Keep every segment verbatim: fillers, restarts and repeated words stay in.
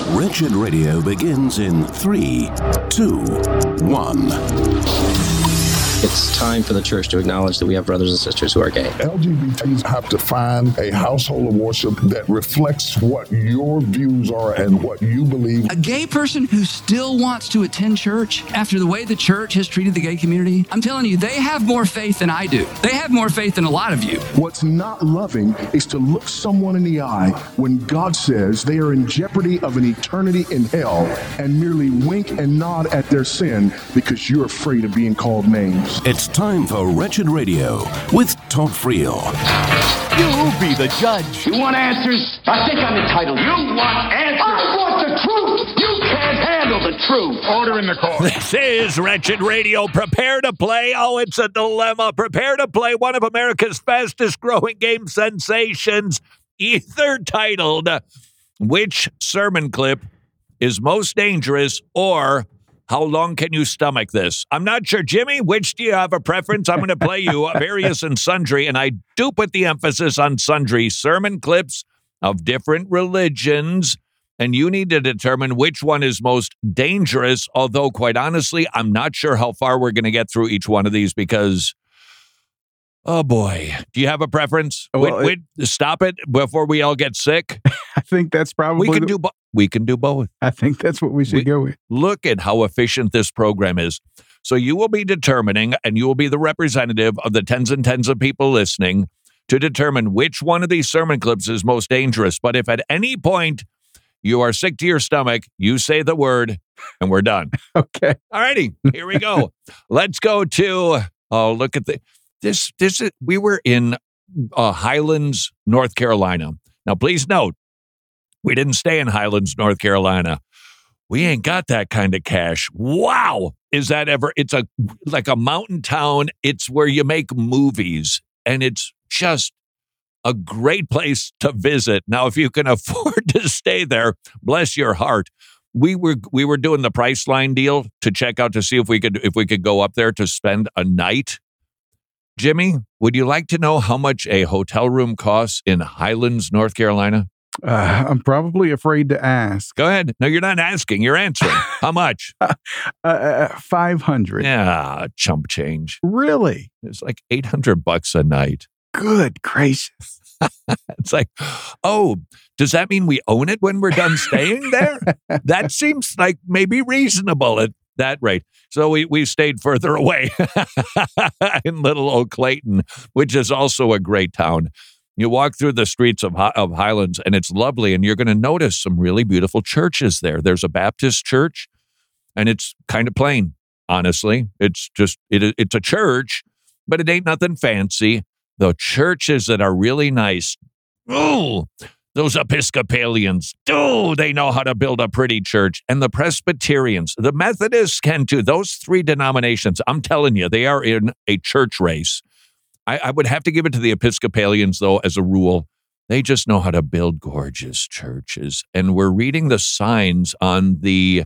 Wretched Radio begins in three, two, one. It's time for the church to acknowledge that we have brothers and sisters who are gay. L G B Ts have to find a household of worship that reflects what your views are and what you believe. A gay person who still wants to attend church after the way the church has treated the gay community, I'm telling you, they have more faith than I do. They have more faith than a lot of you. What's not loving is to look someone in the eye when God says they are in jeopardy of an eternity in hell and merely wink and nod at their sin because you're afraid of being called names. It's time for Wretched Radio with Todd Friel. You be the judge. You want answers? I think I'm entitled. You want answers? I want the truth. You can't handle the truth. Order in the court. This is Wretched Radio. Prepare to play. Oh, it's a dilemma. Prepare to play one of America's fastest growing game sensations, either titled, Which Sermon Clip is Most Dangerous, or How Long Can You Stomach This? I'm not sure. Jimmy, which do you have a preference? I'm going to play you various and sundry, and I do put the emphasis on sundry sermon clips of different religions, and you need to determine which one is most dangerous, although, quite honestly, I'm not sure how far we're going to get through each one of these because, oh boy, do you have a preference? Well, wait, wait, stop it before we all get sick. I think that's probably... We can do both. We can do both. I think that's what we should we, go with. Look at how efficient this program is. So you will be determining, and you will be the representative of the tens and tens of people listening to determine which one of these sermon clips is most dangerous. But if at any point you are sick to your stomach, you say the word, and we're done. Okay. All righty. Here we go. Let's go to, oh, look at the, this, this is, we were in uh, Highlands, North Carolina. Now, please note, we didn't stay in Highlands, North Carolina. We ain't got that kind of cash. Wow. Is that ever? It's a like a mountain town. It's where you make movies, and it's just a great place to visit. Now, if you can afford to stay there, bless your heart. We were we were doing the Priceline deal to check out to see if we could if we could go up there to spend a night. Jimmy, would you like to know how much a hotel room costs in Highlands, North Carolina? Uh, I'm probably afraid to ask. Go ahead. No, you're not asking. You're answering. How much? uh, uh, five hundred. Yeah, chump change. Really? It's like eight hundred bucks a night. Good gracious. It's like, oh, does that mean we own it when we're done staying there? That seems like maybe reasonable at that rate. So we, we stayed further away in little old Clayton, which is also a great town. You walk through the streets of of Highlands, and it's lovely, and you're going to notice some really beautiful churches there. There's a Baptist church, and it's kind of plain, honestly. It's just, it, it's a church, but it ain't nothing fancy. The churches that are really nice, ooh, those Episcopalians, ooh, they know how to build a pretty church. And the Presbyterians, the Methodists can too. Those three denominations, I'm telling you, they are in a church race. I, I would have to give it to the Episcopalians, though, as a rule. They just know how to build gorgeous churches. And we're reading the signs on the,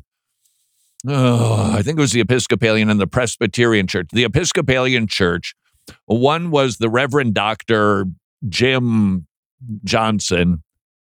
oh, I think it was the Episcopalian and the Presbyterian church. The Episcopalian church, one was the Reverend Doctor Jim Johnson,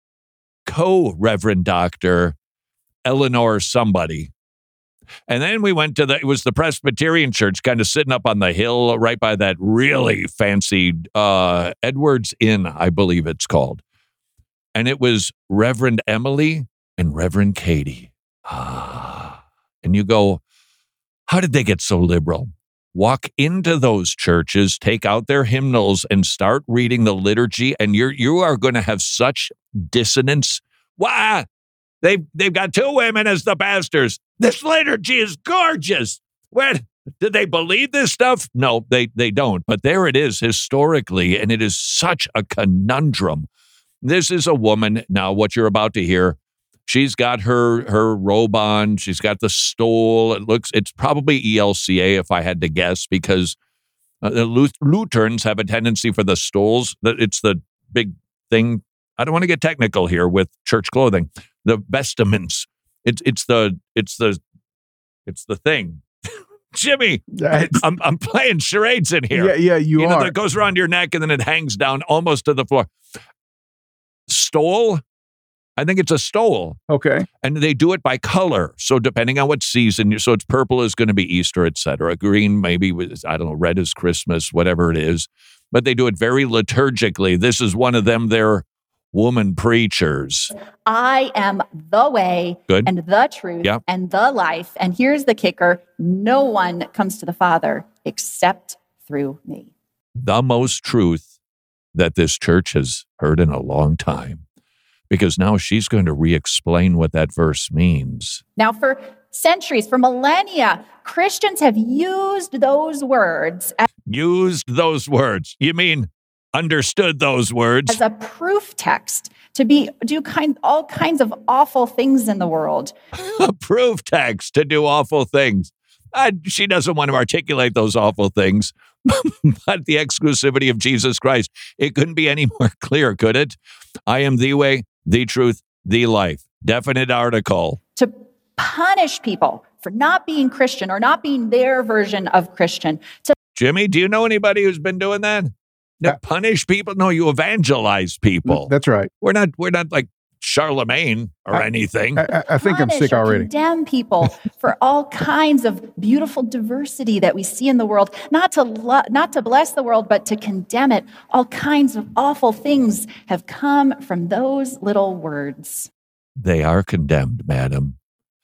co-Reverend Doctor Eleanor somebody. And then we went to the, it was the Presbyterian church kind of sitting up on the hill right by that really fancy uh, Edwards Inn, I believe it's called. And it was Reverend Emily and Reverend Katie. Ah. And you go, how did they get so liberal? Walk into those churches, take out their hymnals, and start reading the liturgy, and you're you are going to have such dissonance. Wow! They've, they've got two women as the pastors. This liturgy is gorgeous. Where did they believe this stuff? No, they, they don't. But there it is historically, and it is such a conundrum. This is a woman, now what you're about to hear, she's got her, her robe on. She's got the stole. It looks, it's probably E L C A if I had to guess, because uh, the Luth- Lutherans have a tendency for the stoles. It's the big thing. I don't want to get technical here with church clothing. The vestments. It's it's the it's the it's the thing. Jimmy, I'm I'm playing charades in here. Yeah, yeah, you, you are. know, that goes around your neck and then it hangs down almost to the floor. Stole. I think it's a stole. Okay. And they do it by color. So depending on what season, so it's purple is going to be Easter, et cetera. Green maybe, was, I don't know, red is Christmas, whatever it is. But they do it very liturgically. This is one of them, they're woman preachers. I am the way Good. and the truth Yeah. and the life. And here's the kicker. No one comes to the Father except through me. The most truth that this church has heard in a long time. Because now she's going to re-explain what that verse means. Now, for centuries, for millennia, Christians have used those words as, Used those words. You mean understood those words? as a proof text to be do kind all kinds of awful things in the world. A proof text to do awful things. Uh, she doesn't want to articulate those awful things, but the exclusivity of Jesus Christ, it couldn't be any more clear, could it? I am the way, the truth, the life. Definite article. To punish people for not being Christian or not being their version of Christian. To Jimmy, do you know anybody who's been doing that? No, punish people? No, you evangelize people. That's right. We're not. We're not like Charlemagne or I- anything. I, I- I think I'm punish sick or already. Condemn people for all kinds of beautiful diversity that we see in the world. Not to lo- not to bless the world, but to condemn it. All kinds of awful things have come from those little words. They are condemned, madam.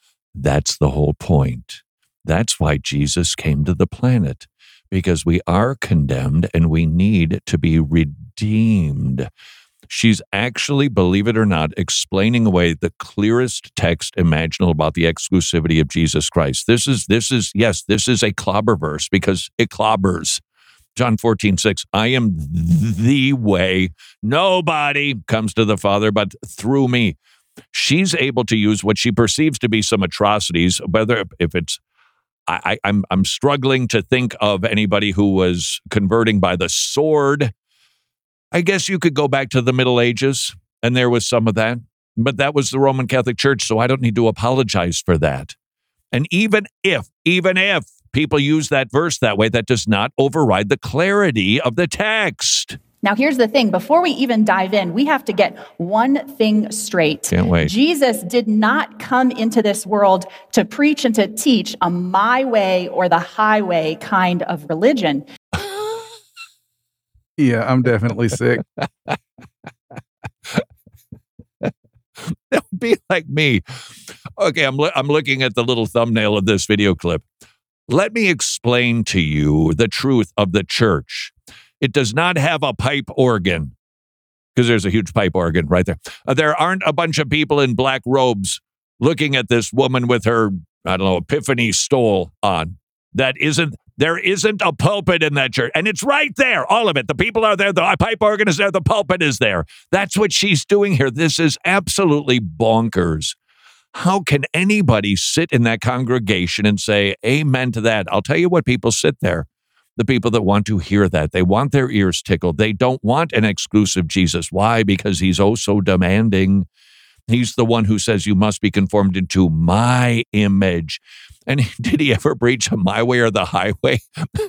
That's the whole point. That's why Jesus came to the planet, because we are condemned and we need to be redeemed. She's actually, believe it or not, explaining away the clearest text imaginable about the exclusivity of Jesus Christ. This is, this is, yes, this is a clobber verse because it clobbers. John fourteen six, I am the way. Nobody comes to the Father but through me. She's able to use what she perceives to be some atrocities, whether if it's, I, I, I'm I'm struggling to think of anybody who was converting by the sword. I guess you could go back to the Middle Ages, and there was some of that, but that was the Roman Catholic Church, so I don't need to apologize for that. And even if, even if people use that verse that way, that does not override the clarity of the text. Now, here's the thing. Before we even dive in, we have to get one thing straight. Can't wait. Jesus did not come into this world to preach and to teach a my way or the highway kind of religion. Yeah, I'm definitely sick. Don't be like me. Okay, I'm lo- I'm looking at the little thumbnail of this video clip. Let me explain to you the truth of the church. It does not have a pipe organ, because there's a huge pipe organ right there. Uh, there aren't a bunch of people in black robes looking at this woman with her, I don't know, epiphany stole on. That isn't, there isn't a pulpit in that church. And it's right there, all of it. The people are there, the pipe organ is there, the pulpit is there. That's what she's doing here. This is absolutely bonkers. How can anybody sit in that congregation and say, amen to that? I'll tell you what people sit there. The people that want to hear that. They want their ears tickled. They don't want an exclusive Jesus. Why? Because he's oh so demanding. He's the one who says you must be conformed into my image. And did he ever preach a my way or the highway?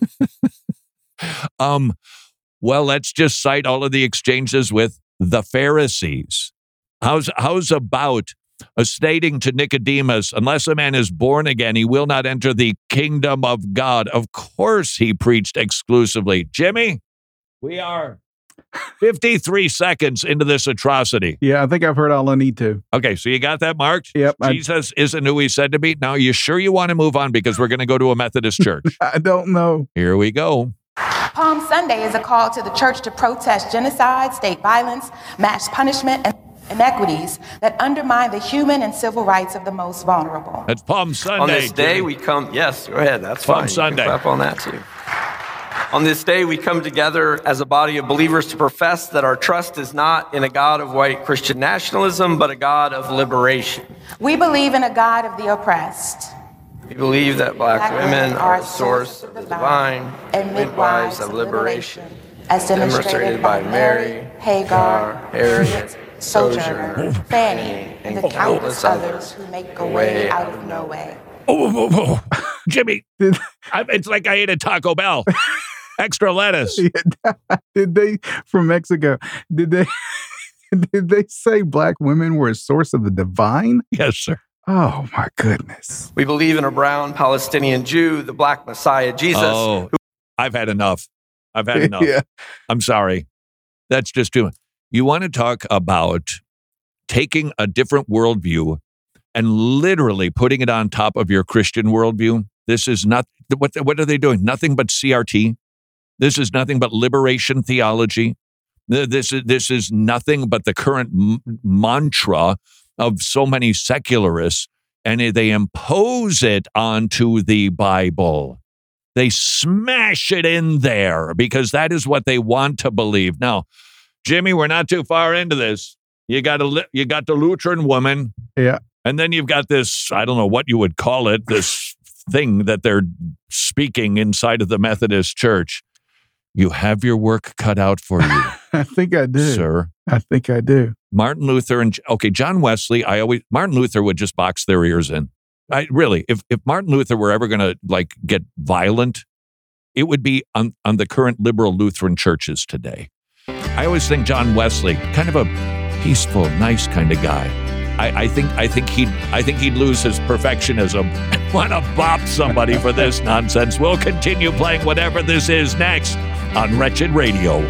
um, well, let's just cite all of the exchanges with the Pharisees. How's, how's about uh, stating to Nicodemus, unless a man is born again, he will not enter the kingdom of God. Of course he preached exclusively. Jimmy, we are fifty-three seconds into this atrocity. Yeah, I think I've heard all I need to. Okay, so you got that marked? Yep. I- Jesus isn't who he said to be. Now, are you sure you want to move on? Because we're going to go to a Methodist church. I don't know. Here we go. Palm Sunday is a call to the church to protest genocide, state violence, mass punishment, and inequities that undermine the human and civil rights of the most vulnerable. That's Palm Sunday. On this day, Jimmy. we come, yes, go ahead, that's Palm fine. Sunday. You can clap on that too. On this day, we come together as a body of believers to profess that our trust is not in a God of white Christian nationalism, but a God of liberation. We believe in a God of the oppressed. We believe that black, Black women are the source of the divine and midwives of liberation, as demonstrated by Mary, Hagar, Harriet, Sojourner, Fanny, and the and countless countless others who make a way out of no way. Oh, oh, oh, oh. Jimmy, I, it's like I ate a Taco Bell. Extra lettuce. Did they from Mexico? Did they Did they say black women were a source of the divine? Yes, sir. Oh, my goodness. We believe in a brown Palestinian Jew, the black Messiah, Jesus. Oh, I've had enough. I've had enough. Yeah. I'm sorry. That's just too much. You want to talk about taking a different worldview and literally putting it on top of your Christian worldview? This is not, what, what are they doing? Nothing but C R T. This is nothing but liberation theology. This is, this is nothing but the current m- mantra of so many secularists, and they impose it onto the Bible. They smash it in there because that is what they want to believe. Now, Jimmy, we're not too far into this. You got a, you got the Lutheran woman. Yeah. And then you've got this, I don't know what you would call it, this thing that they're speaking inside of the Methodist Church. You have your work cut out for you. I think I do. Sir. I think I do. Martin Luther and, okay, John Wesley, I always, Martin Luther would just box their ears in. I really, if, if Martin Luther were ever going to like get violent, it would be on, on the current liberal Lutheran churches today. I always think John Wesley, kind of a peaceful, nice kind of guy. I, I think I think he'd I think he'd lose his perfectionism and want to bop somebody for this nonsense. We'll continue playing whatever this is next on Wretched Radio.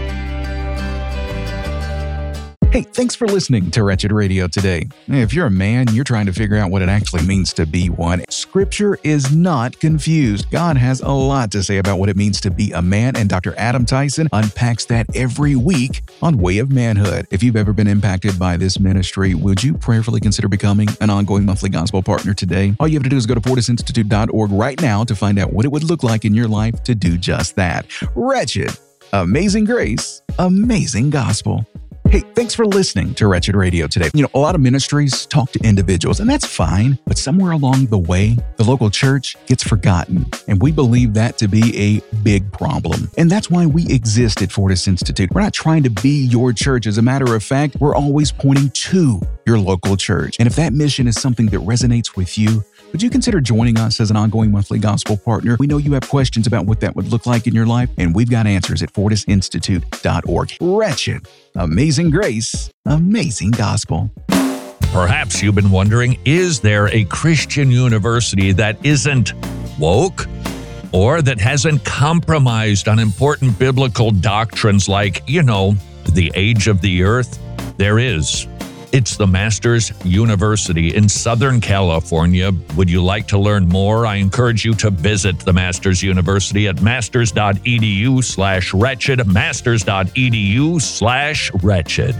Hey, thanks for listening to Wretched Radio today. If you're a man, you're trying to figure out what it actually means to be one. Scripture is not confused. God has a lot to say about what it means to be a man, and Doctor Adam Tyson unpacks that every week on Way of Manhood. If you've ever been impacted by this ministry, would you prayerfully consider becoming an ongoing monthly gospel partner today? All you have to do is go to fortis institute dot org right now to find out what it would look like in your life to do just that. Wretched, amazing grace, amazing gospel. Hey, thanks for listening to Wretched Radio today. You know, a lot of ministries talk to individuals, and that's fine. But somewhere along the way, the local church gets forgotten. And we believe that to be a big problem. And that's why we exist at Fortis Institute. We're not trying to be your church. As a matter of fact, we're always pointing to your local church. And if that mission is something that resonates with you, would you consider joining us as an ongoing monthly gospel partner? We know you have questions about what that would look like in your life, and we've got answers at fortis institute dot org. Wretched, amazing grace, amazing gospel. Perhaps you've been wondering, is there a Christian university that isn't woke or that hasn't compromised on important biblical doctrines like, you know, the age of the earth? There is. It's the Masters University in Southern California. Would you like to learn more? I encourage you to visit the Masters University at masters dot edu slash wretched, masters dot edu slash wretched.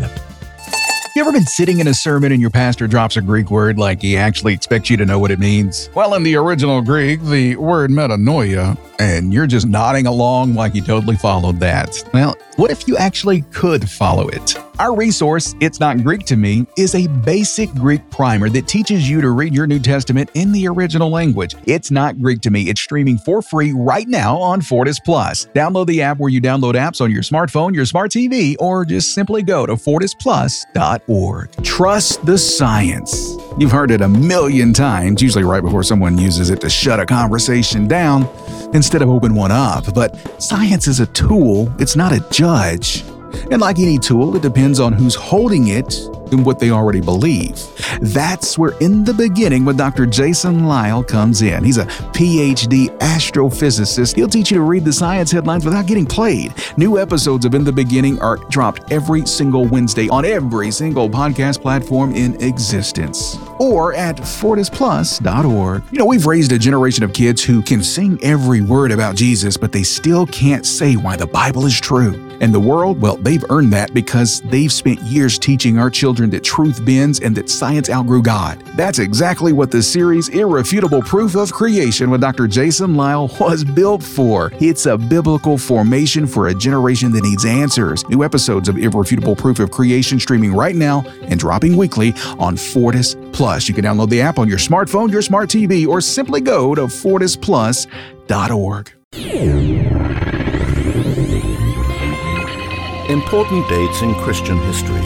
You ever been sitting in a sermon and your pastor drops a Greek word like he actually expects you to know what it means? Well, in the original Greek, the word metanoia, and you're just nodding along like you totally followed that. Well, what if you actually could follow it? Our resource, It's Not Greek to Me, is a basic Greek primer that teaches you to read your New Testament in the original language. It's Not Greek to Me. It's streaming for free right now on Fortis Plus. Download the app where you download apps on your smartphone, your smart T V, or just simply go to fortis plus dot org. Trust the science. You've heard it a million times, usually right before someone uses it to shut a conversation down instead of open one up. But science is a tool, it's not a judge. And like any tool, it depends on who's holding it and what they already believe. That's where In the Beginning with Doctor Jason Lisle comes in. He's a P H D astrophysicist. He'll teach you to read the science headlines without getting played. New episodes of In the Beginning are dropped every single Wednesday on every single podcast platform in existence. Or at fortis plus dot org. You know, we've raised a generation of kids who can sing every word about Jesus, but they still can't say why the Bible is true. And the world, well, they've earned that because they've spent years teaching our children that truth bends and that science outgrew God. That's exactly what the series Irrefutable Proof of Creation with Doctor Jason Lisle was built for. It's a biblical formation for a generation that needs answers. New episodes of Irrefutable Proof of Creation streaming right now and dropping weekly on Fortis Plus. You can download the app on your smartphone, your smart T V, or simply go to fortis plus dot org. Important dates in Christian history.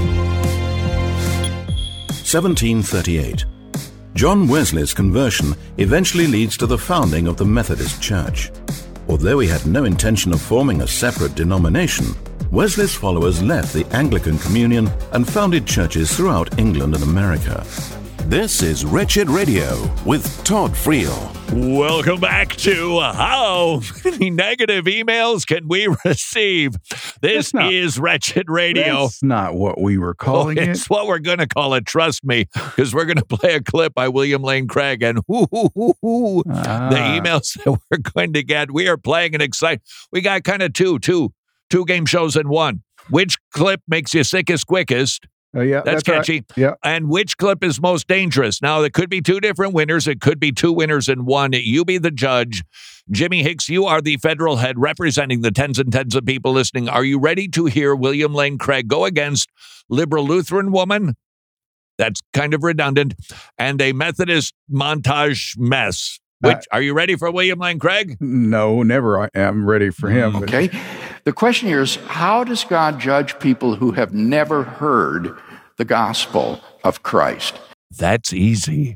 seventeen thirty-eight. John Wesley's conversion eventually leads to the founding of the Methodist Church. Although he had no intention of forming a separate denomination, Wesley's followers left the Anglican Communion and founded churches throughout England and America. This is Wretched Radio with Todd Friel. Welcome back to How Many Negative Emails Can We Receive? This not, is Wretched Radio. That's not what we were calling oh, it. It's what we're going to call it, trust me, because we're going to play a clip by William Lane Craig. And whoo, hoo, hoo, hoo, Ah. the emails that we're going to get, we are playing an exciting, we got kind of two, two, two game shows in one. Which clip makes you sickest quickest? Oh, yeah, That's, that's right. catchy. Yeah. And which clip is most dangerous? Now, there could be two different winners. It could be two winners in one. You be the judge. Jimmy Hicks, you are the federal head representing the tens and tens of people listening. Are you ready to hear William Lane Craig go against liberal Lutheran woman? That's kind of redundant. And a Methodist montage mess. Which, uh, are you ready for William Lane Craig? No, never. I am ready for him. Okay. The question here is, how does God judge people who have never heard the gospel of Christ? That's easy.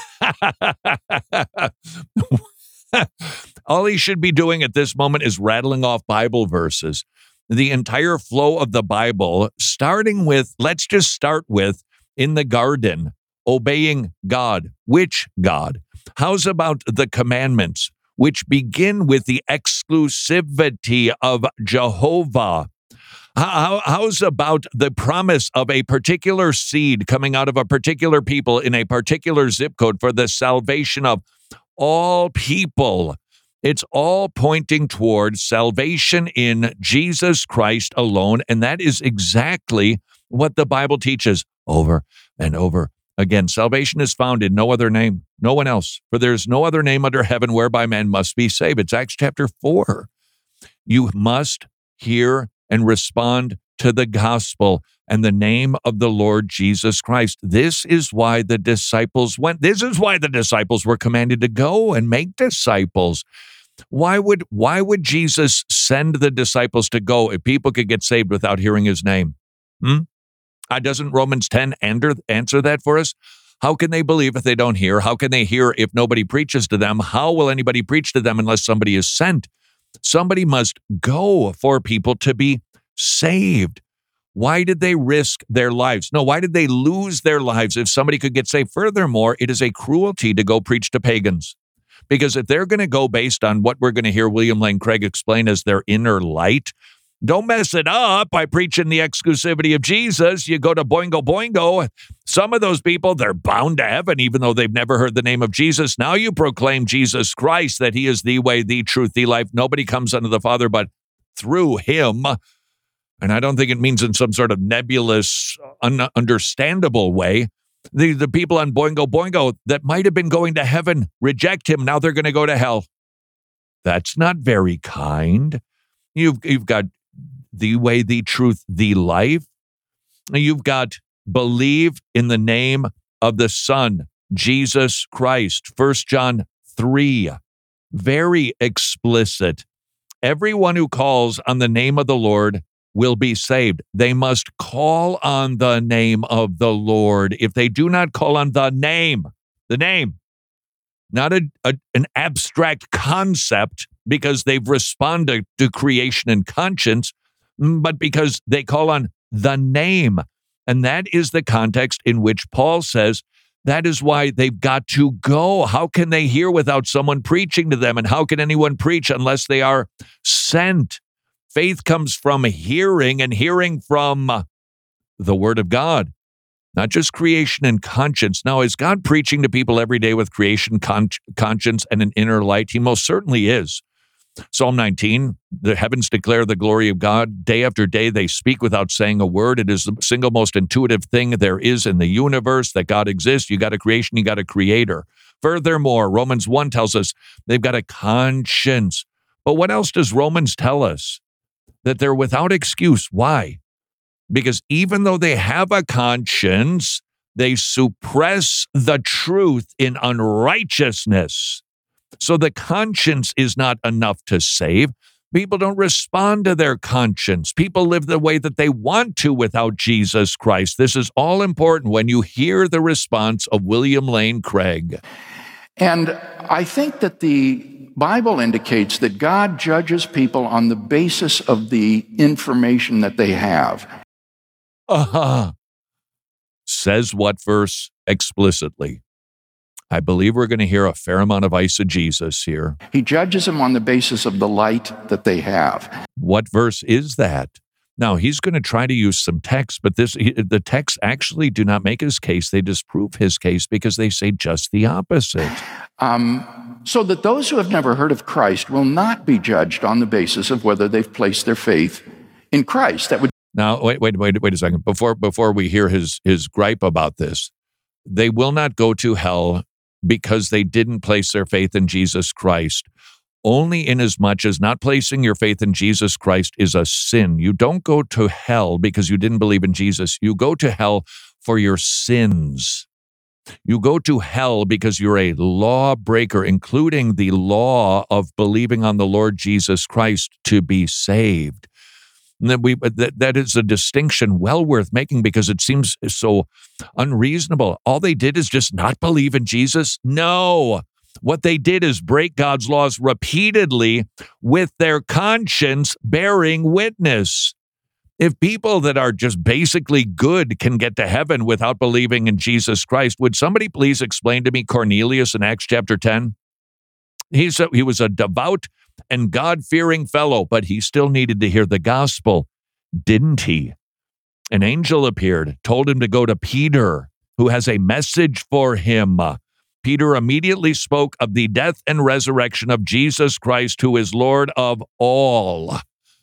All he should be doing at this moment is rattling off Bible verses. The entire flow of the Bible, starting with, let's just start with, in the garden, obeying God. Which God? How's about the commandments, which begin with the exclusivity of Jehovah? How, how's about the promise of a particular seed coming out of a particular people in a particular zip code for the salvation of all people? It's all pointing towards salvation in Jesus Christ alone, and that is exactly what the Bible teaches over and over again. Salvation is found in no other name, no one else, for there is no other name under heaven whereby man must be saved. It's Acts chapter four. You must hear and respond to the gospel and the name of the Lord Jesus Christ. This is why the disciples went. This is why the disciples were commanded to go and make disciples. Why would, why would Jesus send the disciples to go if people could get saved without hearing his name? Hmm? Uh, doesn't Romans ten answer, answer that for us? How can they believe if they don't hear? How can they hear if nobody preaches to them? How will anybody preach to them unless somebody is sent? Somebody must go for people to be saved. Why did they risk their lives? No, why did they lose their lives if somebody could get saved? Furthermore, it is a cruelty to go preach to pagans. Because if they're going to go based on what we're going to hear William Lane Craig explain as their inner light, don't mess it up by preaching the exclusivity of Jesus. You go to Boingo Boingo. Some of those people, they're bound to heaven, even though they've never heard the name of Jesus. Now you proclaim Jesus Christ, that he is the way, the truth, the life. Nobody comes unto the Father but through him. And I don't think it means in some sort of nebulous, ununderstandable way. The, the people on Boingo Boingo that might have been going to heaven reject him. Now they're going to go to hell. That's not very kind. You've, you've got the way, the truth, the life. You've got believe in the name of the Son, Jesus Christ. First John three, very explicit. Everyone who calls on the name of the Lord will be saved. They must call on the name of the Lord. If they do not call on the name, the name, not a, a, an abstract concept because they've responded to creation and conscience, but because they call on the name. And that is the context in which Paul says that is why they've got to go. How can they hear without someone preaching to them? And how can anyone preach unless they are sent? Faith comes from hearing, and hearing from the Word of God, not just creation and conscience. Now, is God preaching to people every day with creation, con- conscience, and an inner light? He most certainly is. Psalm nineteen, the heavens declare the glory of God. Day after day, they speak without saying a word. It is the single most intuitive thing there is in the universe that God exists. You got a creation, you got a creator. Furthermore, Romans one tells us they've got a conscience. But what else does Romans tell us? That they're without excuse. Why? Because even though they have a conscience, they suppress the truth in unrighteousness. So the conscience is not enough to save. People don't respond to their conscience. People live the way that they want to without Jesus Christ. This is all important when you hear the response of William Lane Craig. And I think that the Bible indicates that God judges people on the basis of the information that they have. Uh-huh. Says what verse explicitly? I believe we're going to hear a fair amount of eisegesis here. He judges them on the basis of the light that they have. What verse is that? Now, he's going to try to use some text, but this the texts actually do not make his case. They disprove his case because they say just the opposite. Um, so that those who have never heard of Christ will not be judged on the basis of whether they've placed their faith in Christ. That would Now, wait, wait, wait, wait a second. Before before we hear his his gripe about this, they will not go to hell because they didn't place their faith in Jesus Christ. Only inasmuch as not placing your faith in Jesus Christ is a sin. You don't go to hell because you didn't believe in Jesus. You go to hell for your sins. You go to hell because you're a lawbreaker, including the law of believing on the Lord Jesus Christ to be saved. And that, we, that, that is a distinction well worth making because it seems so unreasonable. All they did is just not believe in Jesus? No. What they did is break God's laws repeatedly with their conscience bearing witness. If people that are just basically good can get to heaven without believing in Jesus Christ, would somebody please explain to me Cornelius in Acts chapter ten? He's a, he was a devout and God-fearing fellow, but he still needed to hear the gospel, didn't he? An angel appeared, told him to go to Peter, who has a message for him. Peter immediately spoke of the death and resurrection of Jesus Christ, who is Lord of all.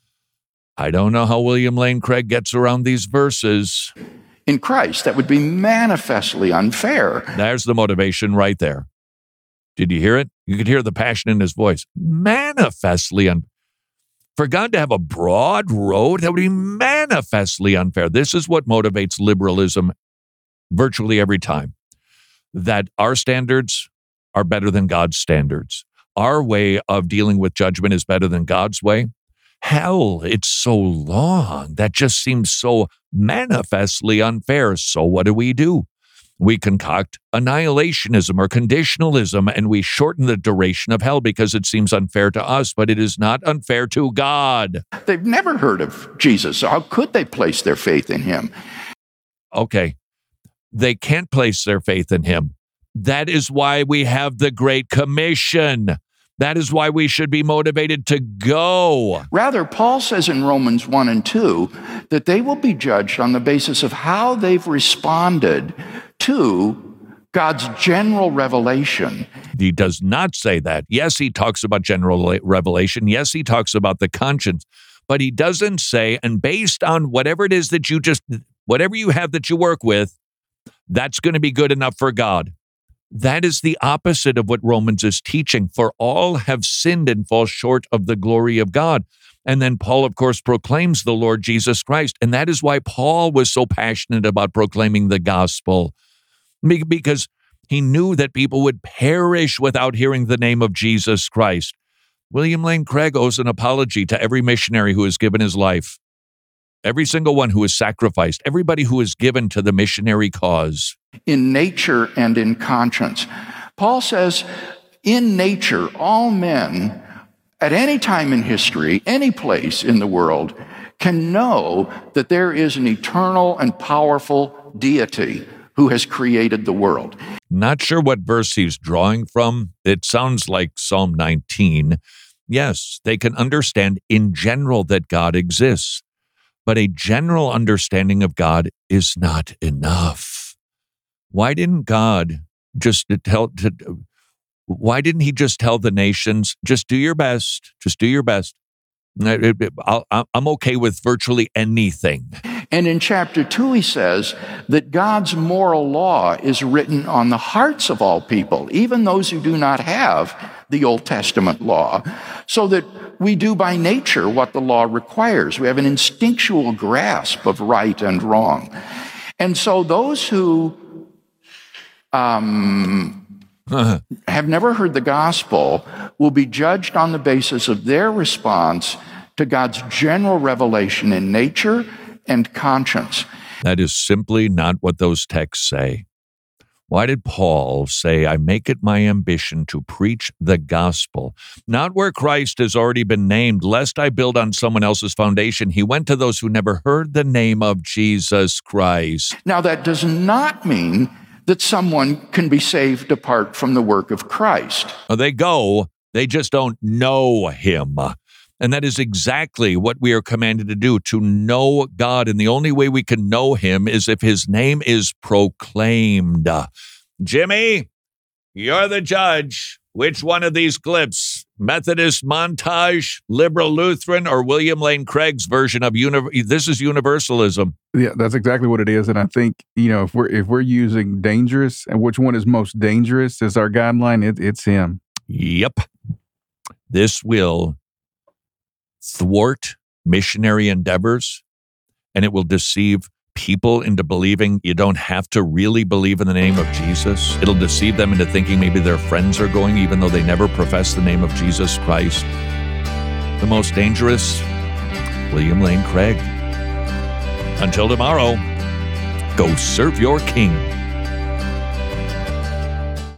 I don't know how William Lane Craig gets around these verses. In Christ, that would be manifestly unfair. There's the motivation right there. Did you hear it? You could hear the passion in his voice. Manifestly unfair. For God to have a broad road, that would be manifestly unfair. This is what motivates liberalism virtually every time. That our standards are better than God's standards. Our way of dealing with judgment is better than God's way. Hell, it's so long. That just seems so manifestly unfair. So what do we do? We concoct annihilationism or conditionalism, and we shorten the duration of hell because it seems unfair to us, but it is not unfair to God. They've never heard of Jesus, so how could they place their faith in him? Okay. They can't place their faith in him. That is why we have the Great Commission. That is why we should be motivated to go. Rather, Paul says in Romans one and two that they will be judged on the basis of how they've responded to God's general revelation. He does not say that. Yes, he talks about general revelation. Yes, he talks about the conscience. But he doesn't say, and based on whatever it is that you just, whatever you have that you work with, that's going to be good enough for God. That is the opposite of what Romans is teaching. For all have sinned and fall short of the glory of God. And then Paul, of course, proclaims the Lord Jesus Christ. And that is why Paul was so passionate about proclaiming the gospel, because he knew that people would perish without hearing the name of Jesus Christ. William Lane Craig owes an apology to every missionary who has given his life. Every single one who is sacrificed, everybody who is given to the missionary cause. In nature and in conscience. Paul says, in nature, all men, at any time in history, any place in the world, can know that there is an eternal and powerful deity who has created the world. Not sure what verse he's drawing from. It sounds like Psalm nineteen. Yes, they can understand in general that God exists. But a general understanding of God is not enough. Why didn't God just tell, to, why didn't he just tell the nations, just do your best, just do your best? I'll, I'm okay with virtually anything. And in chapter two, he says that God's moral law is written on the hearts of all people, even those who do not have the Old Testament law, so that we do by nature what the law requires. We have an instinctual grasp of right and wrong. And so those who um, have never heard the gospel will be judged on the basis of their response to God's general revelation in nature and conscience. That is simply not what those texts say. Why did Paul say, I make it my ambition to preach the gospel, not where Christ has already been named, lest I build on someone else's foundation? He went to those who never heard the name of Jesus Christ. Now, that does not mean that someone can be saved apart from the work of Christ. Well, they go, they just don't know him. And that is exactly what we are commanded to do, to know God. And the only way we can know him is if his name is proclaimed. Jimmy, you're the judge. Which one of these clips, Methodist montage, liberal Lutheran, or William Lane Craig's version of uni- this is universalism? Yeah, that's exactly what it is. And I think, you know, if we're if we're using dangerous and which one is most dangerous as our guideline, it, it's him. Yep. This will thwart missionary endeavors, and it will deceive people into believing you don't have to really believe in the name of Jesus. It'll deceive them into thinking maybe their friends are going, even though they never profess the name of Jesus Christ. The most dangerous, William Lane Craig. Until tomorrow, go serve your king.